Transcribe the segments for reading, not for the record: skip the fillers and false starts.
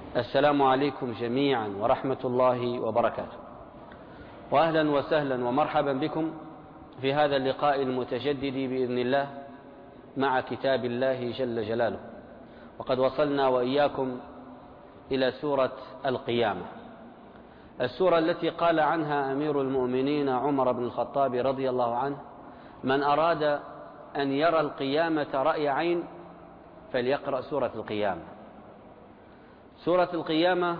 السلام عليكم جميعا ورحمة الله وبركاته، وأهلا وسهلا ومرحبا بكم في هذا اللقاء المتجدد بإذن الله مع كتاب الله جل جلاله. وقد وصلنا وإياكم إلى سورة القيامة، السورة التي قال عنها أمير المؤمنين عمر بن الخطاب رضي الله عنه: من أراد أن يرى القيامة رأي عين فليقرأ سورة القيامة. سورة القيامة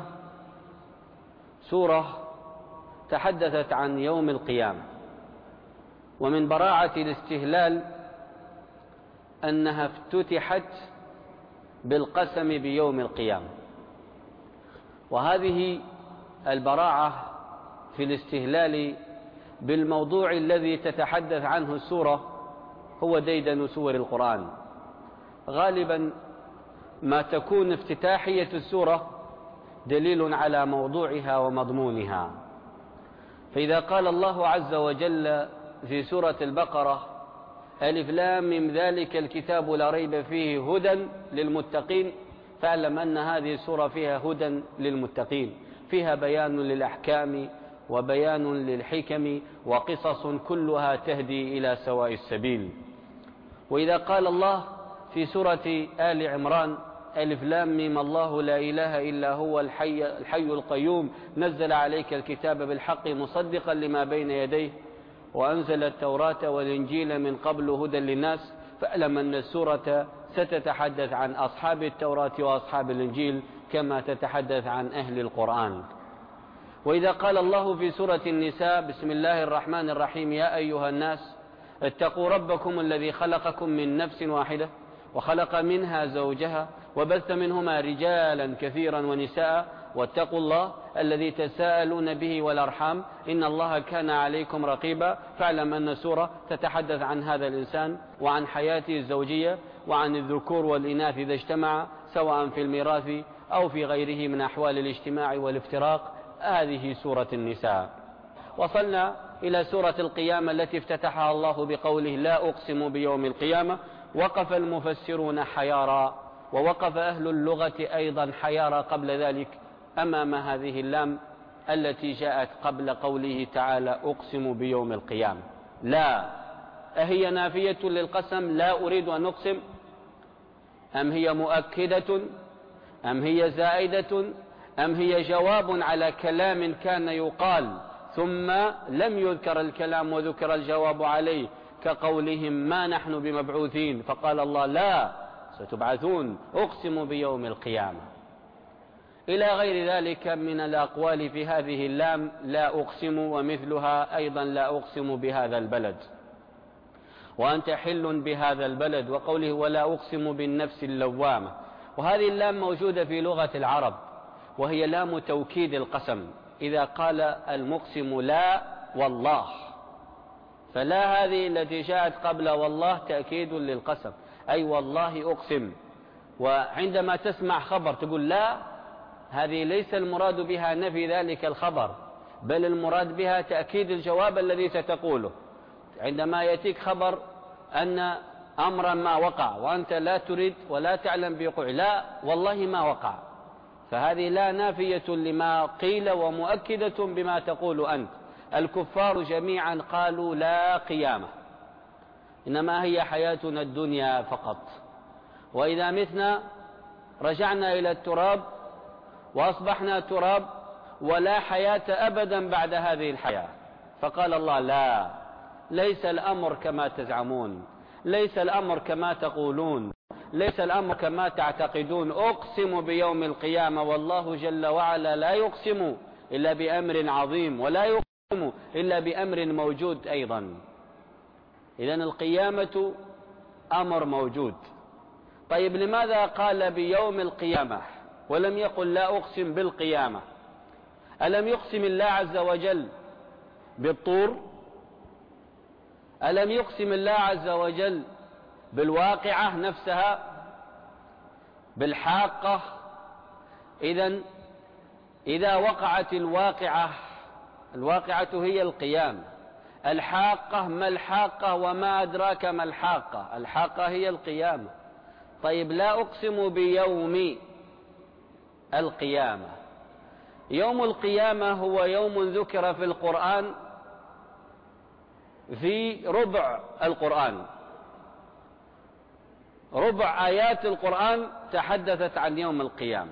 سورة تحدثت عن يوم القيامة، ومن براعة الاستهلال أنها افتتحت بالقسم بيوم القيامة، وهذه البراعة في الاستهلال بالموضوع الذي تتحدث عنه السورة هو ديدن سور القرآن. غالبا ما تكون افتتاحية السورة دليل على موضوعها ومضمونها. فإذا قال الله عز وجل في سورة البقرة: ألف لام ميم ذلك الكتاب لا ريب فيه هدى للمتقين، فاعلم أن هذه السورة فيها هدى للمتقين، فيها بيان للأحكام وبيان للحكم وقصص كلها تهدي إلى سواء السبيل. وإذا قال الله في سورة آل عمران: ألف لام ميم الله لا إله إلا هو الحي القيوم نزل عليك الكتاب بالحق مصدقا لما بين يديه وأنزل التوراة والإنجيل من قبل هدى للناس، فاعلم أن السورة ستتحدث عن أصحاب التوراة وأصحاب الإنجيل كما تتحدث عن أهل القرآن. وإذا قال الله في سورة النساء: بسم الله الرحمن الرحيم يا أيها الناس اتقوا ربكم الذي خلقكم من نفس واحدة وخلق منها زوجها وبث منهما رجالا كثيرا ونساء واتقوا الله الذي تساءلون به والأرحام إن الله كان عليكم رقيبا، فاعلم أن السورة تتحدث عن هذا الإنسان وعن حياته الزوجية وعن الذكور والإناث إذا اجتمع، سواء في الميراث أو في غيره من أحوال الاجتماع والافتراق. هذه سورة النساء. وصلنا إلى سورة القيامة التي افتتحها الله بقوله: لا أقسم بيوم القيامة. وقف المفسرون حيارى، ووقف أهل اللغة أيضا حيارى قبل ذلك أمام هذه اللام التي جاءت قبل قوله تعالى: أقسم بيوم القيامة. لا، أهي نافية للقسم؟ لا أريد أن أقسم، أم هي مؤكدة، أم هي زائدة، أم هي جواب على كلام كان يقال ثم لم يذكر الكلام وذكر الجواب عليه، كقولهم: ما نحن بمبعوثين، فقال الله: لا، ستبعثون، أقسم بيوم القيامة. إلى غير ذلك من الأقوال في هذه اللام: لا أقسم، ومثلها أيضا: لا أقسم بهذا البلد، وأنت حل بهذا البلد، وقوله: ولا أقسم بالنفس اللوامة. وهذه اللام موجودة في لغة العرب، وهي لام توكيد القسم. إذا قال المقسم لا والله، فلا هذه التي جاءت قبل والله تأكيد للقسم، أي والله أقسم. وعندما تسمع خبر تقول لا، هذه ليس المراد بها نفي ذلك الخبر، بل المراد بها تأكيد الجواب الذي ستقوله. عندما يأتيك خبر أن أمرا ما وقع وأنت لا تريد ولا تعلم بوقوع، لا والله ما وقع، فهذه لا نافية لما قيل ومؤكدة بما تقول أنت. الكفار جميعا قالوا لا قيامة، إنما هي حياتنا الدنيا فقط، وإذا متنا رجعنا إلى التراب وأصبحنا تراب، ولا حياة أبدا بعد هذه الحياة. فقال الله: لا، ليس الأمر كما تزعمون، ليس الأمر كما تقولون، ليس الأمر كما تعتقدون. أقسم بيوم القيامة، والله جل وعلا لا يقسم إلا بأمر عظيم، ولا يقسم إلا بأمر موجود أيضا. إذن القيامة أمر موجود. طيب، لماذا قال بيوم القيامة ولم يقل لا أقسم بالقيامة؟ ألم يقسم الله عز وجل بالطور؟ ألم يقسم الله عز وجل بالواقعة نفسها، بالحاقة؟ إذن إذا وقعت الواقعة هي القيامة. الحاقة ما الحاقة وما أدراك ما الحاقة؟ الحاقة هي القيامة. طيب، لا أقسم بيوم، القيامة. يوم القيامة هو يوم ذكر في القرآن في ربع القرآن، ربع آيات القرآن تحدثت عن يوم القيامة.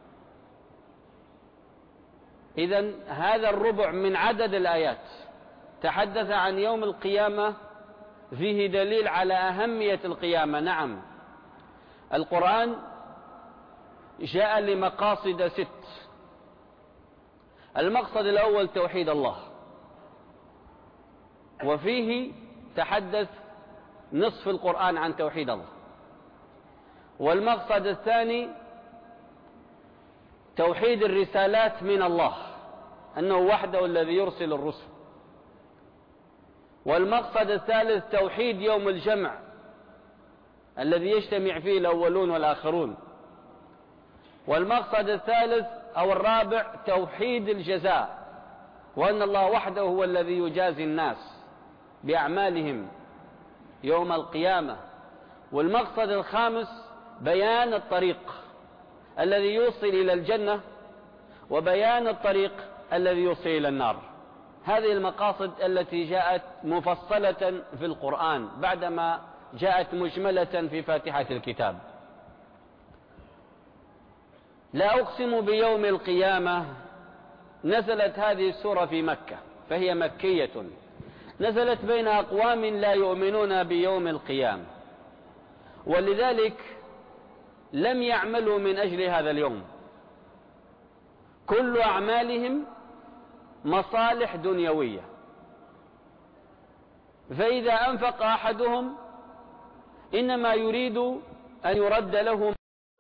إذن هذا الربع من عدد الآيات تحدث عن يوم القيامة، فيه دليل على أهمية القيامة. نعم، القرآن جاء لمقاصد 6. المقصد الأول توحيد الله، وفيه تحدث نصف القرآن عن توحيد الله. والمقصد الثاني توحيد الرسالات من الله، أنه وحده الذي يرسل الرسل. والمقصد الثالث توحيد يوم الجمع الذي يجتمع فيه الأولون والآخرون. والمقصد الثالث أو الرابع توحيد الجزاء، وأن الله وحده هو الذي يجازي الناس بأعمالهم يوم القيامة. والمقصد الخامس بيان الطريق الذي يوصل إلى الجنة، وبيان الطريق الذي يوصل إلى النار. هذه المقاصد التي جاءت مفصلة في القرآن بعدما جاءت مجملة في فاتحة الكتاب. لا أقسم بيوم القيامة نزلت هذه السورة في مكة، فهي مكية، نزلت بين أقوام لا يؤمنون بيوم القيامة، ولذلك لم يعملوا من أجل هذا اليوم. كل أعمالهم مصالح دنيوية، فإذا أنفق أحدهم إنما يريد أن يرد له.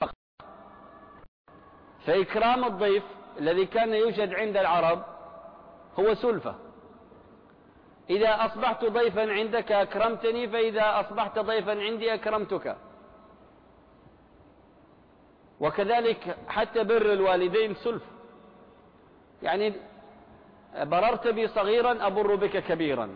فإكرام الضيف الذي كان يوجد عند العرب هو سلفة. إذا أصبحت ضيفا عندك أكرمتني، فإذا أصبحت ضيفا عندي أكرمتك. وكذلك حتى بر الوالدين سلفة، يعني بررت بي صغيرا أبر بك كبيرا،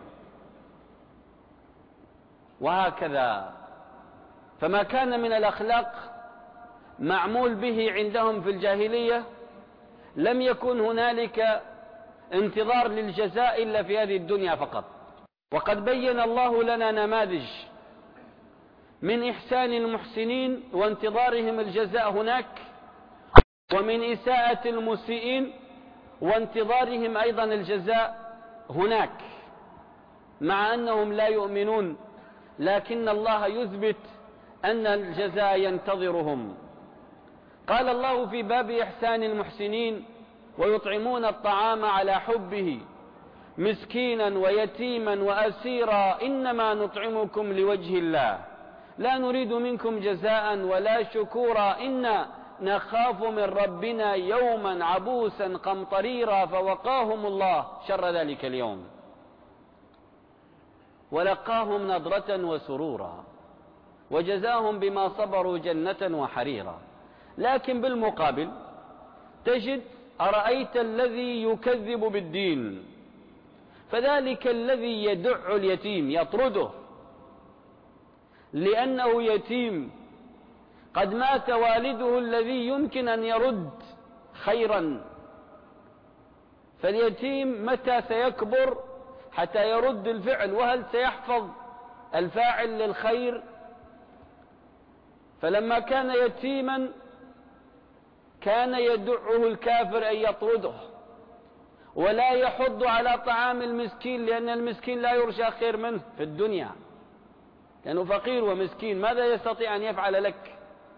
وهكذا. فما كان من الأخلاق معمول به عندهم في الجاهلية، لم يكن هنالك انتظار للجزاء إلا في هذه الدنيا فقط. وقد بين الله لنا نماذج من إحسان المحسنين وانتظارهم الجزاء هناك، ومن إساءة المسيئين وانتظارهم أيضا الجزاء هناك، مع أنهم لا يؤمنون، لكن الله يثبت أن الجزاء ينتظرهم. قال الله في باب إحسان المحسنين: ويطعمون الطعام على حبه مسكينا ويتيما وأسيرا إنما نطعمكم لوجه الله لا نريد منكم جزاء ولا شكورا إنا نخاف من ربنا يوما عبوسا قمطريرا فوقاهم الله شر ذلك اليوم ولقاهم نضرة وسرورا وجزاهم بما صبروا جنة وحريرا. لكن بالمقابل تجد: أرأيت الذي يكذب بالدين فذلك الذي يدع اليتيم يطرده لأنه يتيم قد مات والده الذي يمكن أن يرد خيرا. فاليتيم متى سيكبر حتى يرد الفعل؟ وهل سيحفظ الفاعل للخير؟ فلما كان يتيما كان يدعه الكافر أن يطرده ولا يحض على طعام المسكين، لأن المسكين لا يرجى خير منه في الدنيا، لأنه فقير ومسكين، ماذا يستطيع أن يفعل لك؟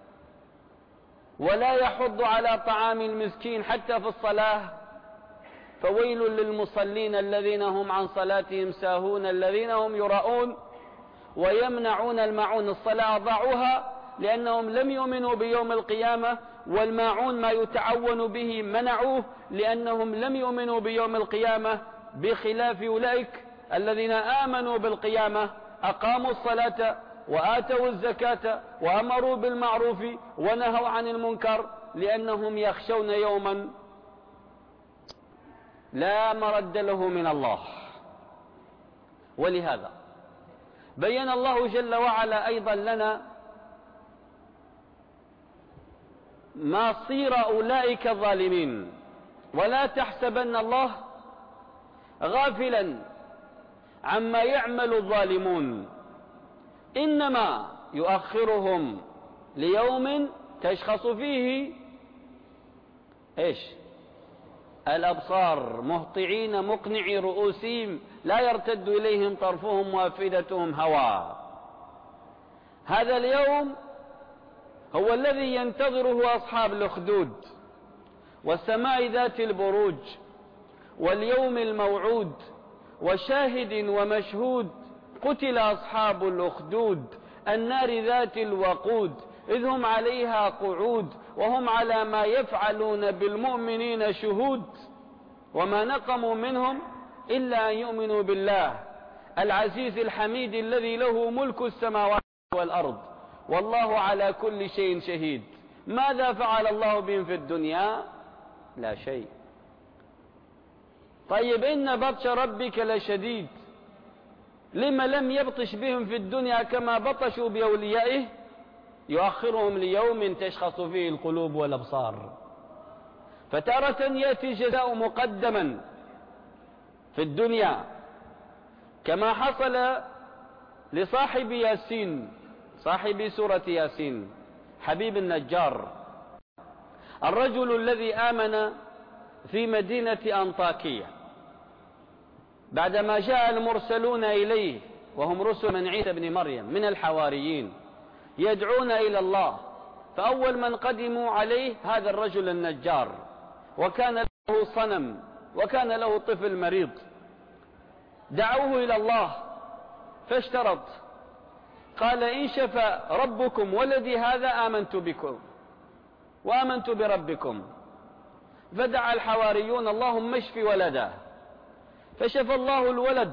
ولا يحض على طعام المسكين حتى في الصلاة: فويل للمصلين الذين هم عن صلاتهم ساهون الذين هم يراءون ويمنعون الماعون. الصلاة ضاعوها لأنهم لم يؤمنوا بيوم القيامة، والماعون ما يتعون به منعوه لأنهم لم يؤمنوا بيوم القيامة، بخلاف أولئك الذين آمنوا بالقيامة أقاموا الصلاة وآتوا الزكاة وأمروا بالمعروف ونهوا عن المنكر، لأنهم يخشون يوما لا مرد له من الله. ولهذا بين الله جل وعلا أيضا لنا مصير أولئك الظالمين. ولا تحسبن الله غافلا عما يعمل الظالمون، إنما يؤخرهم ليوم تشخص فيه الأبصار مهطعين مقنعي رؤوسهم لا يرتد إليهم طرفهم وأفئدتهم هواء. هذا اليوم هو الذي ينتظره أصحاب الأخدود، والسماء ذات البروج، واليوم الموعود، وشاهد ومشهود. قتل أصحاب الأخدود النار ذات الوقود، إذ هم عليها قعود وهم على ما يفعلون بالمؤمنين شهود. وما نقموا منهم إلا أن يؤمنوا بالله العزيز الحميد الذي له ملك السماوات والأرض والله على كل شيء شهيد. ماذا فعل الله بهم في الدنيا؟ لا شيء. طيب إن بطش ربك لشديد، لما لم يبطش بهم في الدنيا كما بطشوا بأوليائه؟ يؤخرهم ليوم تشخص فيه القلوب والأبصار. فتارة يأتي الجزاء مقدما في الدنيا كما حصل لصاحب ياسين، صاحب سورة ياسين، حبيب النجار، الرجل الذي آمن في مدينة أنطاكية بعدما جاء المرسلون إليه وهم رسل من عيسى بن مريم من الحواريين يدعون إلى الله. فأول من قدموا عليه هذا الرجل النجار، وكان له صنم وكان له طفل مريض. دعوه إلى الله فاشترط، قال إن شفى ربكم ولدي هذا آمنت بكم وآمنت بربكم. فدعا الحواريون اللهم اشف ولده، فشفى الله الولد،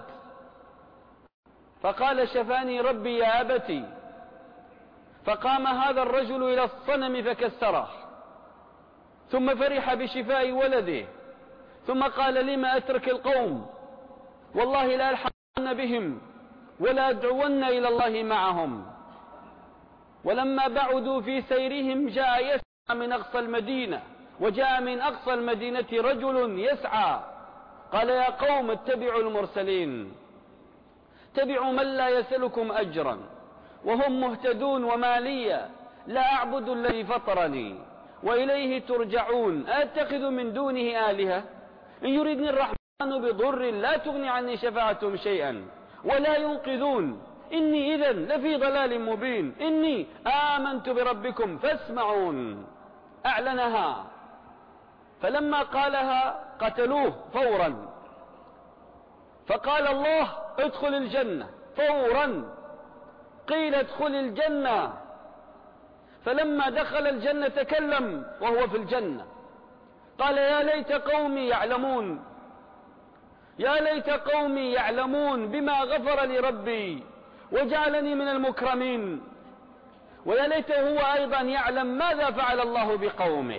فقال شفاني ربي يا أبتي. فقام هذا الرجل إلى الصنم فكسره، ثم فرح بشفاء ولده، ثم قال لما أترك القوم، والله لا ألحقن بهم ولا أدعون إلى الله معهم. ولما بعدوا في سيرهم جاء يسعى من أقصى المدينة، وجاء من أقصى المدينة رجل يسعى، قال يا قوم اتبعوا المرسلين، اتبعوا من لا يسألكم أجرا وهم مهتدون، وما لا أعبد الذي فطرني وإليه ترجعون، أتخذ من دونه آلهة إن يردني الرحمن بضر لا تغني عني شفاعتهم شيئا ولا ينقذون، إني إذن لفي ضلال مبين، إني آمنت بربكم فاسمعون. أعلنها، فلما قالها قتلوه فورا. فقال الله ادخل الجنة فورا، قيل ادخل الجنة. فلما دخل الجنة تكلم وهو في الجنة، قال يا ليت قومي يعلمون، يا ليت قومي يعلمون بما غفر لي ربي وجعلني من المكرمين، ويا ليته هو أيضا يعلم ماذا فعل الله بقومه.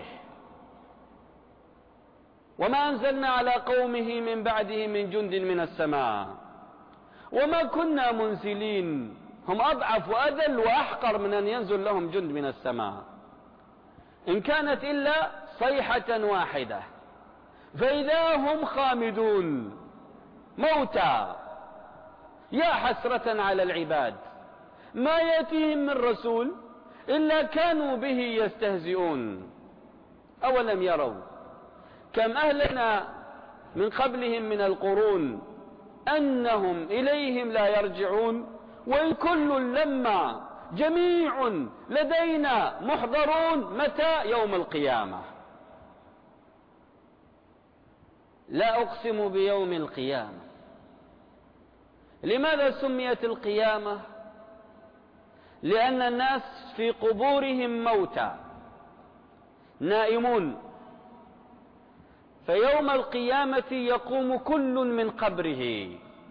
وما أنزلنا على قومه من بعده من جند من السماء وما كنا منزلين. هم أضعف وأذل وأحقر من أن ينزل لهم جند من السماء، إن كانت إلا صيحة واحدة فإذا هم خامدون موتى. يا حسرة على العباد ما يأتيهم من رسول إلا كانوا به يستهزئون. أولم يروا كم أهلنا من قبلهم من القرون أنهم إليهم لا يرجعون، وإن كل لما جميع لدينا محضرون. متى؟ يوم القيامة. لا أقسم بيوم القيامة. لماذا سميت القيامة؟ لأن الناس في قبورهم موتى نائمون، فيوم القيامة يقوم كل من قبره،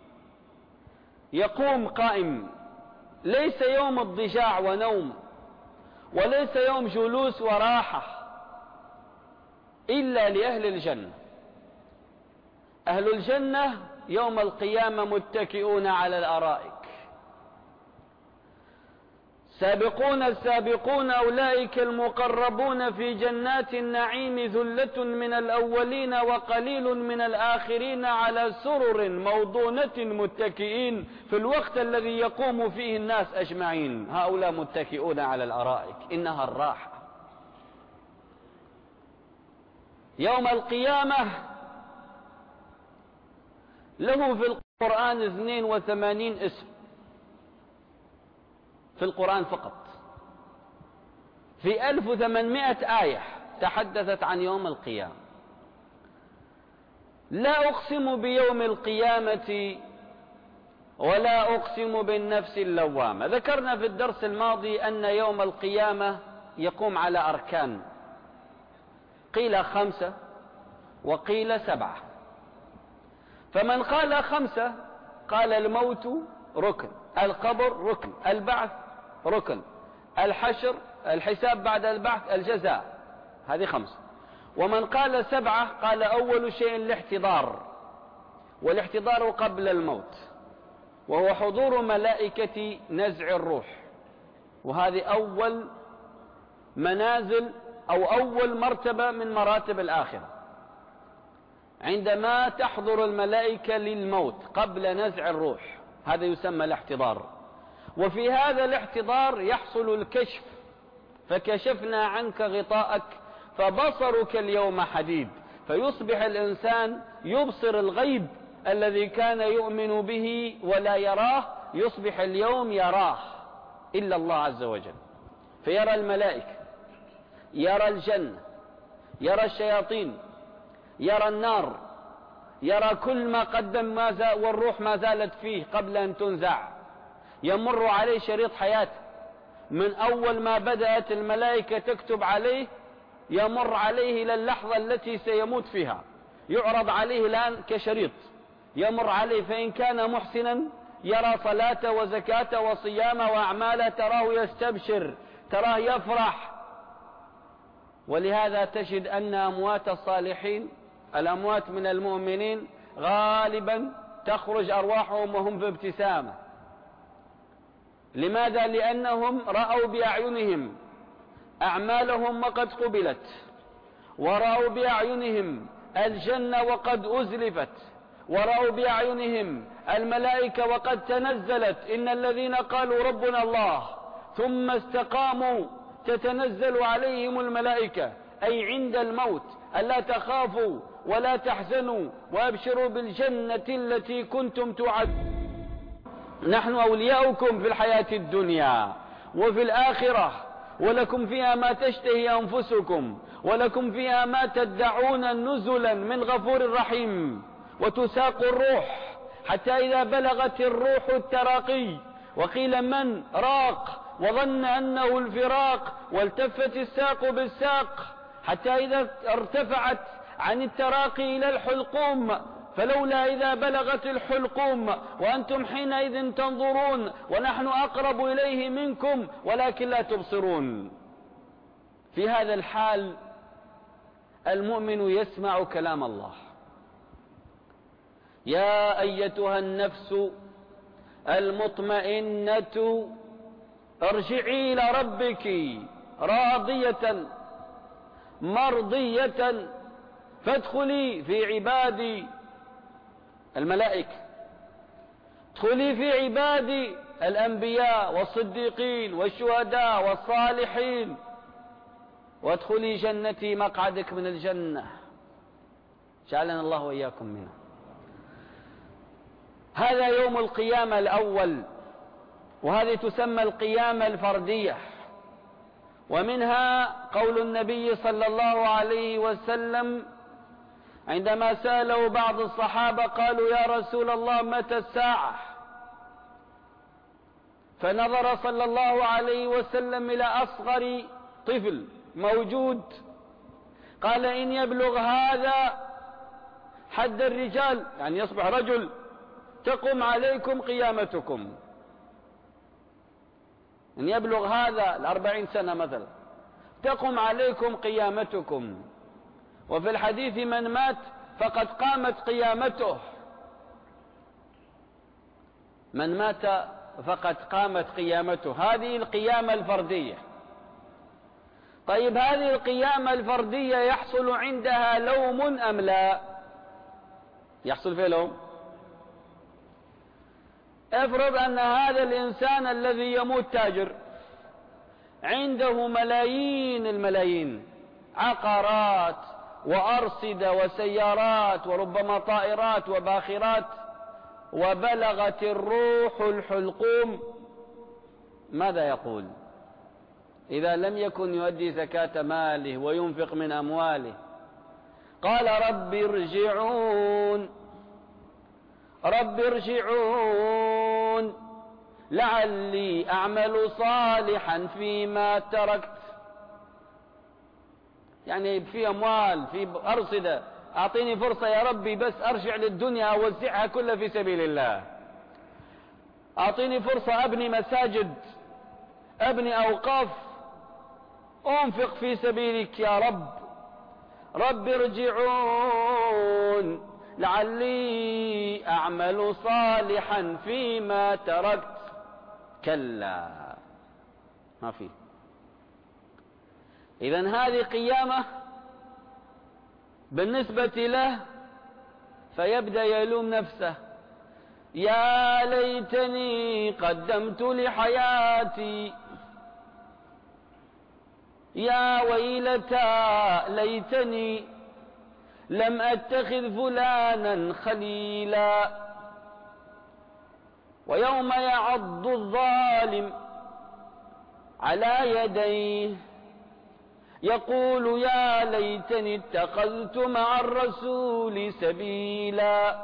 يقوم قائم. ليس يوم اضطجاع ونوم، وليس يوم جلوس وراحة، إلا لأهل الجنة. أهل الجنة يوم القيامة متكئون على الأرائك، سابقون السابقون أولئك المقربون في جنات النعيم ذلة من الأولين وقليل من الآخرين على سرر موضونة متكئين في الوقت الذي يقوم فيه الناس أجمعين. هؤلاء متكئون على الأرائك، إنها الراحة. يوم القيامة له في القرآن 82 اسم في القرآن فقط، في 1800 آية تحدثت عن يوم القيامة. لا أقسم بيوم القيامة ولا أقسم بالنفس اللوامة. ذكرنا في الدرس الماضي أن يوم القيامة يقوم على أركان، قيل 5 وقيل 7. فمن قال 5 قال الموت ركن، القبر ركن، البعث ركن، الحشر، الحساب بعد البعث، الجزاء، هذه 5. ومن قال 7 قال أول شيء الاحتضار، والاحتضار قبل الموت، وهو حضور ملائكة نزع الروح، وهذه أول منازل أو أول مرتبة من مراتب الآخرة، عندما تحضر الملائكة للموت قبل نزع الروح، هذا يسمى الاحتضار. وفي هذا الاحتضار يحصل الكشف، فكشفنا عنك غطاءك فبصرك اليوم حديد، فيصبح الإنسان يبصر الغيب الذي كان يؤمن به ولا يراه، يصبح اليوم يراه إلا الله عز وجل، فيرى الملائكة، يرى الجنة، يرى الشياطين، يرى النار، يرى كل ما قدم والروح ما زالت فيه قبل أن تنزع. يمر عليه شريط حياته من أول ما بدأت الملائكة تكتب عليه، يمر عليه إلى اللحظة التي سيموت فيها، يعرض عليه الآن كشريط، يمر عليه، فإن كان محسنا يرى صلاة وزكاة وصيام وأعمال، تراه يستبشر، تراه يفرح. ولهذا تجد أن أموات الصالحين، الأموات من المؤمنين، غالبا تخرج أرواحهم وهم في ابتسامة. لماذا؟ لأنهم رأوا بأعينهم أعمالهم وقد قبلت، ورأوا بأعينهم الجنة وقد أزلفت، ورأوا بأعينهم الملائكة وقد تنزلت. إن الذين قالوا ربنا الله ثم استقاموا تتنزل عليهم الملائكة، أي عند الموت، ألا تخافوا ولا تحزنوا وأبشروا بالجنة التي كنتم توعدون، نحن أولياؤكم في الحياة الدنيا وفي الآخرة، ولكم فيها ما تشتهي أنفسكم، ولكم فيها ما تدعون نزلا من غفور رحيم. وتساق الروح حتى إذا بلغت الروح التراقي وقيل من راق وظن أنه الفراق، والتفت الساق بالساق، حتى إذا ارتفعت عن التراقي إلى الحلقوم، فلولا إذا بلغت الحلقوم وأنتم حينئذ تنظرون ونحن أقرب إليه منكم ولكن لا تبصرون. في هذا الحال المؤمن يسمع كلام الله: يا أيتها النفس المطمئنة ارجعي إلى ربك راضية مرضية فادخلي في عبادي الملائكة، ادخلي في عبادي الأنبياء والصديقين والشهداء والصالحين، وادخلي جنتي، مقعدك من الجنة، جعلنا الله وإياكم منه. هذا يوم القيامة الأول، وهذه تسمى القيامة الفردية. ومنها قول النبي صلى الله عليه وسلم عندما سأله بعض الصحابة قالوا: يا رسول الله متى الساعة؟ فنظر صلى الله عليه وسلم إلى أصغر طفل موجود، قال: إن يبلغ هذا حد الرجال، يعني يصبح رجل، تقوم عليكم قيامتكم. إن يبلغ هذا 40 سنة مثلا تقوم عليكم قيامتكم. وفي الحديث: من مات فقد قامت قيامته. من مات فقد قامت قيامته. هذه القيامة الفردية. طيب هذه القيامة الفردية يحصل عندها لوم أم لا؟ يحصل فيه لوم. افرض أن هذا الإنسان الذي يموت تاجر عنده ملايين الملايين، عقارات وأرصدة وسيارات وربما طائرات وباخرات، وبلغت الروح الحلقوم، ماذا يقول إذا لم يكن يؤدي زكاة ماله وينفق من أمواله؟ قال رب ارجعون، رب ارجعون لعلي أعمل صالحا فيما تركت. يعني في أموال، في أرصدة، أعطيني فرصة يا ربي بس أرجع للدنيا أوزعها كلها في سبيل الله. أعطيني فرصة أبني مساجد، أبني أوقاف، أنفق في سبيلك يا رب. رب ارجعون لعلي أعمل صالحا فيما تركت. كلا، ما في. إذن هذه قيامة بالنسبة له، فيبدأ يلوم نفسه: يا ليتني قدمت لحياتي، يا ويلتى ليتني لم أتخذ فلانا خليلا. ويوم يعض الظالم على يديه يقول يا ليتني اتخذت مع الرسول سبيلا،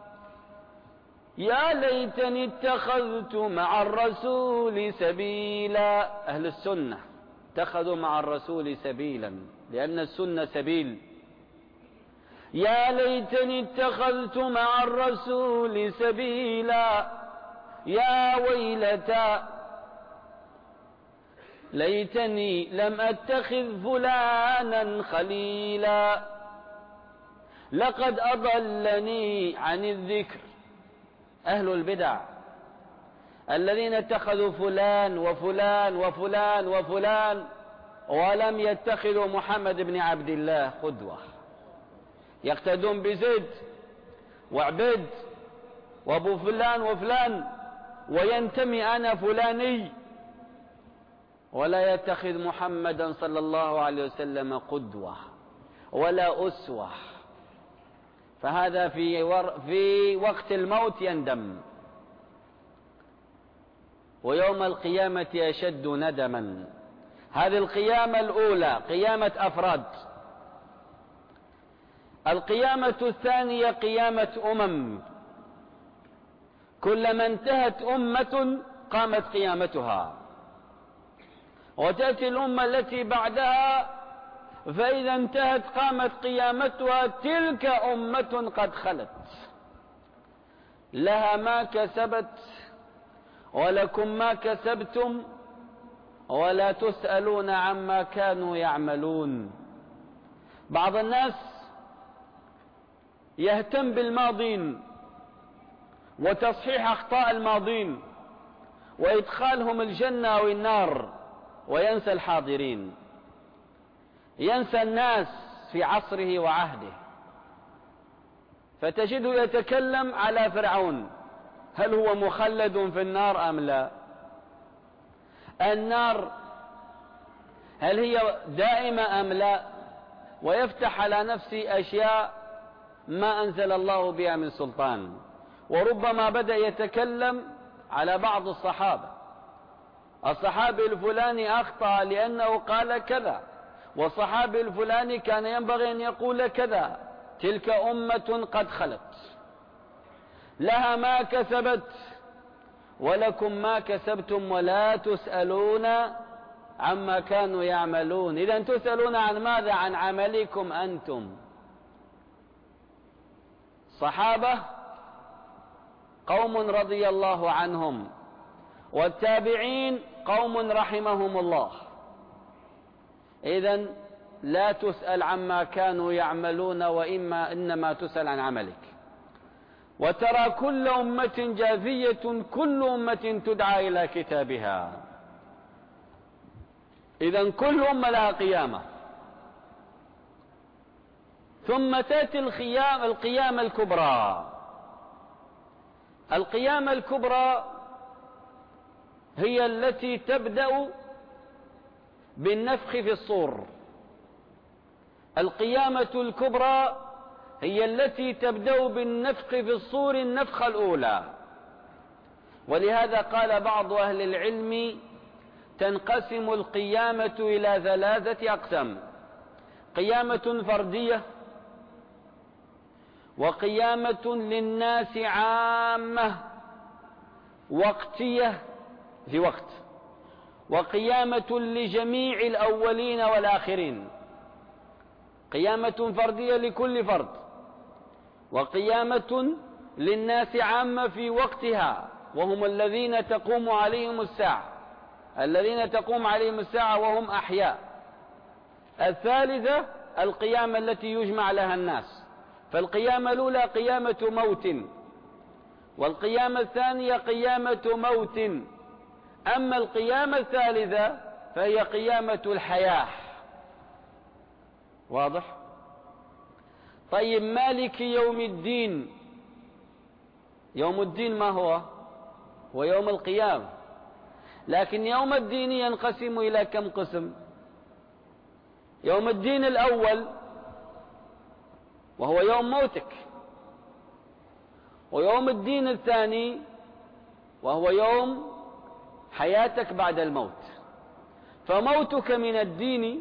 يا ليتني اتخذت مع الرسول سبيلا. أهل السنة اتخذوا مع الرسول سبيلا لأن السنة سبيل. يا ليتني اتخذت مع الرسول سبيلا، يا ويلتى ليتني لم أتخذ فلانا خليلا، لقد أضلني عن الذكر. أهل البدع الذين اتخذوا فلان وفلان وفلان وفلان ولم يتخذوا محمد بن عبد الله قدوة، يقتدون بزيد وعبيد وابو فلان وفلان، وينتمي أنا فلاني، ولا يتخذ محمدا صلى الله عليه وسلم قدوة ولا أسوة. فهذا في وقت الموت يندم، ويوم القيامة يشد ندما. هذه القيامة الأولى قيامة أفراد. القيامة الثانية قيامة أمم. كلما انتهت أمة قامت قيامتها، وتأتي الأمة التي بعدها، فإذا انتهت قامت قيامتها. تلك أمة قد خلت، لها ما كسبت ولكم ما كسبتم ولا تسألون عما كانوا يعملون. بعض الناس يهتم بالماضين وتصحيح أخطاء الماضين وإدخالهم الجنة أو النار، وينسى الحاضرين، ينسى الناس في عصره وعهده. فتجده يتكلم على فرعون: هل هو مخلد في النار أم لا؟ النار هل هي دائمة أم لا؟ ويفتح على نفسه أشياء ما أنزل الله بها من سلطان. وربما بدأ يتكلم على بعض الصحابة: الصحابي الفلاني أخطأ لأنه قال كذا، والصحابي الفلاني كان ينبغي أن يقول كذا. تلك أمة قد خلت، لها ما كسبت ولكم ما كسبتم ولا تسألون عما كانوا يعملون. إذن تسألون عن ماذا؟ عن عملكم أنتم. صحابة قوم رضي الله عنهم، والتابعين قوم رحمهم الله. إذن لا تسأل عما كانوا يعملون، إنما تسأل عن عملك. وترى كل أمة جاثية كل أمة تدعى إلى كتابها. إذن كل أمة لها قيامة. ثم تأتي القيامة الكبرى. القيامة الكبرى هي التي تبدأ بالنفخ في الصور. القيامة الكبرى هي التي تبدأ بالنفخ في الصور النفخة الأولى. ولهذا قال بعض أهل العلم: تنقسم القيامة إلى 3 أقسام: قيامة فردية، وقيامة للناس عامة وقتية في وقت، وقيامة لجميع الأولين والآخرين. قيامة فردية لكل فرد، وقيامة للناس عامة في وقتها وهم الذين تقوم عليهم الساعة، الذين تقوم عليهم الساعة وهم أحياء. الثالثة القيامة التي يجمع لها الناس، فالقيامة الأولى قيامة موت، والقيامة الثانية قيامة موت، أما القيامة الثالثة فهي قيامة الحياة. واضح؟ طيب، مالك يوم الدين، يوم الدين ما هو؟ هو يوم القيامة، لكن يوم الدين ينقسم إلى كم قسم؟ يوم الدين الأول وهو يوم موتك، ويوم الدين الثاني وهو يوم حياتك بعد الموت. فموتك من الدين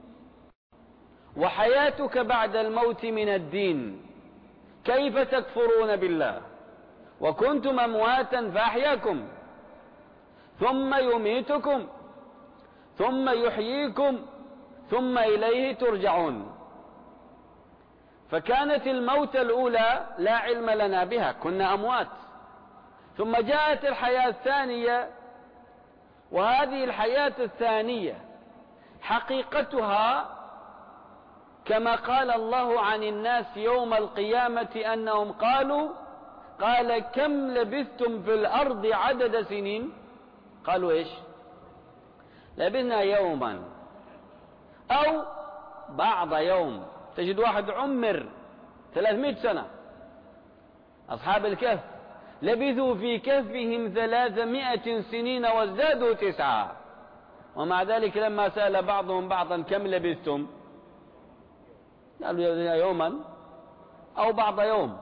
وحياتك بعد الموت من الدين. كيف تكفرون بالله وكنتم أمواتا فأحياكم ثم يميتكم ثم يحييكم ثم إليه ترجعون. فكانت الموت الأولى لا علم لنا بها، كنا أموات. ثم جاءت الحياة الثانية، وهذه الحياة الثانية حقيقتها كما قال الله عن الناس يوم القيامة أنهم قال كم لبثتم في الأرض عدد سنين؟ قالوا إيش؟ لبثنا يوما أو بعض يوم. تجد واحد عمر 300 سنة. أصحاب الكهف لبثوا في كهفهم 300 سنين وازدادوا 9. ومع ذلك لما سأل بعضهم بعضا كم لبثتم؟ قالوا يوما أو بعض يوم.